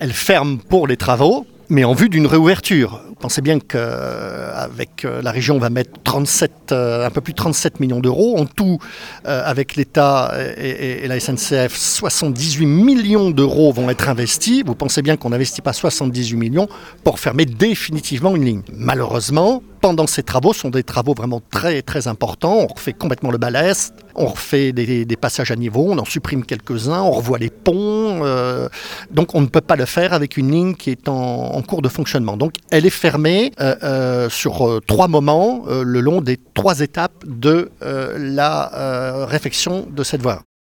Elle ferme pour les travaux, mais en vue d'une réouverture. Vous pensez bien qu'avec la région, on va mettre un peu plus de 37 millions d'euros. En tout, avec l'État et la SNCF, 78 millions d'euros vont être investis. Vous pensez bien qu'on n'investit pas 78 millions pour fermer définitivement une ligne. Malheureusement, pendant ces travaux, ce sont des travaux vraiment très, très importants. On refait complètement le ballast, on refait des passages à niveau, on en supprime quelques-uns, on revoit les ponts. Donc on ne peut pas le faire avec une ligne qui est en cours de fonctionnement. Donc elle est fermée sur 3 moments le long des 3 étapes de la réfection de cette voie.